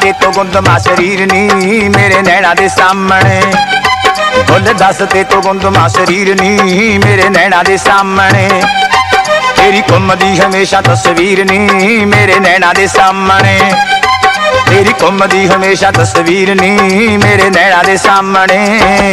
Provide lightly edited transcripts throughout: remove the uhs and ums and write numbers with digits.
ते तो गुंदमा शरीर नी मेरे नैना दे सामने। बोल दस ते तो गुंदमा शरीर नी मेरे नैना दे सामने। तेरी घुमदी हमेशा तस्वीर नी मेरे नैना दे सामने। तेरी घुमदी हमेशा तस्वीर नी मेरे नैना दे सामने।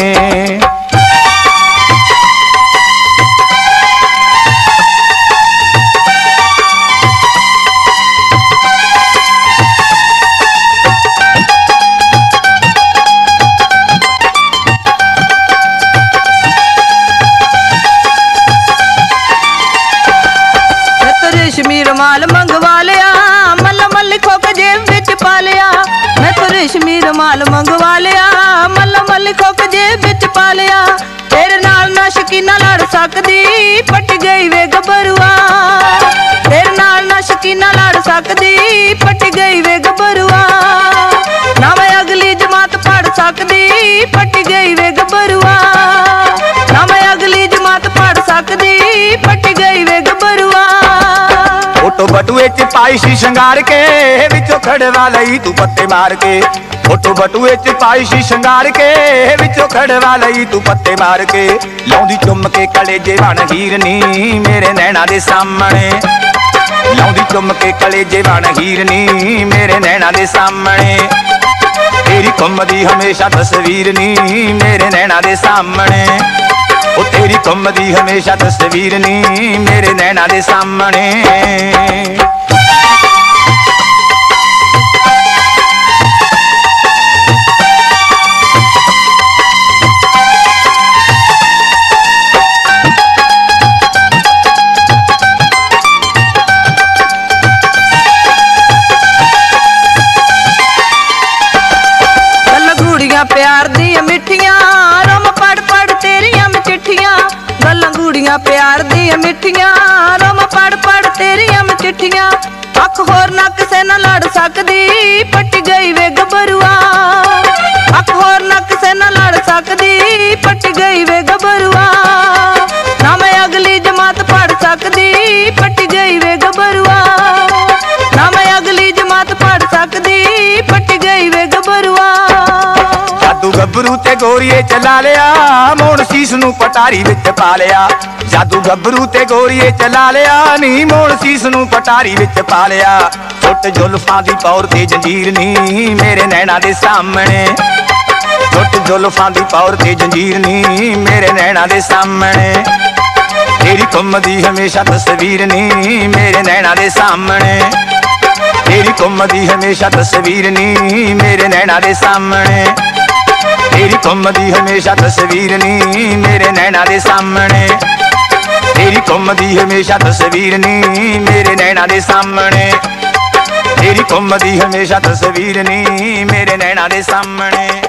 रेशमी रुमाल मंगवा लिया, मल मल खोक जेब विच पा लिया। मैं तो रेशमी रुमाल मंगवा लिया, मल मल खोक जेब विच पा लिया। तेरे नाल ना शकीना लड़ सकदी, पट गई वे गबरुआ। तेरे नाल ना शकीना लड़ सकदी, पट गई वे गबरुआ। ना मैं अगली जमात पढ़ सकदी, पट गई वे गबरुआ। ना मैं अगली जमात पढ़ सकदी, पट गई वे गबरुआ। फोटो बटुए च पाई सी शंगार के, विचों खड़वा लई तू पत्ते मार के। फोटो बटुए च पाई सी शंगार के, विचों खड़वा लई तू पत्ते मार के। लौंदी चुम के कलेजे बन हीर नी मेरे नैना दे सामने। लौंदी चुम के कलेजे बन हीर नी मेरे नैना दे सामने। तेरी घुमदी हमेशा तस्वीर नी मेरे नैना दे सामने। ओ तेरी घुमदी हमेशा तस्वीर नी मेरे नैना दे सामने। प्यार दी मिठियां रम पढ़ पढ़ तेरियां में चिट्ठियां। गल्लां गूड़ियां प्यार दी मिठियां रम पढ़ पढ़ तेरियां में चिट्ठियां। अख होर ना किसे ना लड़ सकदी, पट गई वे गबरुआ। अख होर ना किसे ना लड़ सकदी, पट गई वे गबरुआ। ना मैं अगली जमात पढ़ सकदी, पट गई वे गबरुआ। ना मैं अगली जमात पढ़ सकदी, पट गई वे गबरुआ। जादू गबरू ते गोरीए चला लिया, मोड़ सीस नू पटारी विच पा लिया। जादू गबरू ते गोरीए चला लिया, नी मोड़ सीस नू पटारी विच पा लिया। छुट जुल्फां दी पौर ते जंजीर नी मेरे नैना दे सामने। छुट जुल्फां दी पौर ते जंजीर नी मेरे नैना दे सामने। तेरी घुमदी हमेशा तस्वीर नी मेरे नैना दे सामने। तेरी घुमदी हमेशा तस्वीर नी मेरे नैना दे सामने। तेरी घुमदी हमेशा तस्वीर नी मेरे नैना दे सामने। तेरी घुमदी हमेशा तस्वीर नी मेरे नैना दे सामने। तेरी घुमदी हमेशा तस्वीर नी मेरे नैना दे सामने।